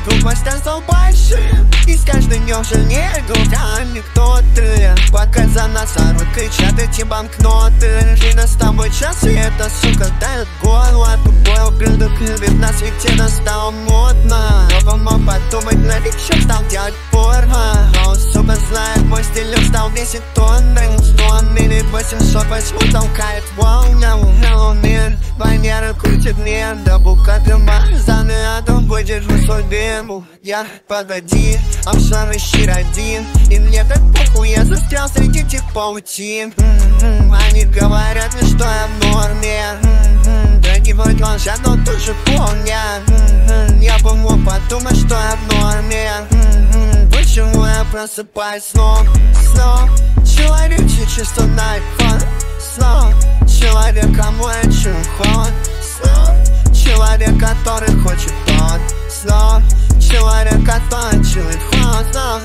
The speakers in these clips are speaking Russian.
глупость стал большим, и с каждым днем сильнее губами. Кто ты? Пока за нас орут, кричат эти банкноты. Жизнь с тобой час, и эта сука дает горло. Тупой ублюдок любит нас, ведь это стало модно. Но помог подумать, новичок стал делать порно. О, сука знает, мой стиль стал 10 тонн. 100 или 800, возьму, толкает волна. Мир, войнеры крутит мир. Да бука дыма, занятым выдержу свой дым. Я, погоди, обшар ищи один. И мне так похуй, я застрял среди тех паутин. Они говорят мне, что я в норме. Да не выглажа, но тоже помнят. Я бы мог подумать, что я в норме. Почему я просыпаюсь снова? Человек, чисто на iPhone. Человек, кому я чую холод. Человек, который хочет тон. Человек, который чует холод.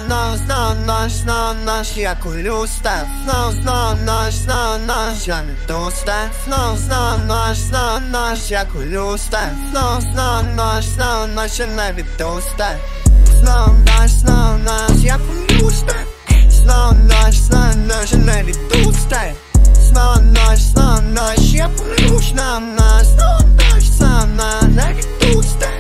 Нож, я курю став. Нож, я мету став. Нож, я курю став. Нож, я на виду став. Нож, я курю став. Нож, я на виду став. Нож, я курю став. Нож, на виду став.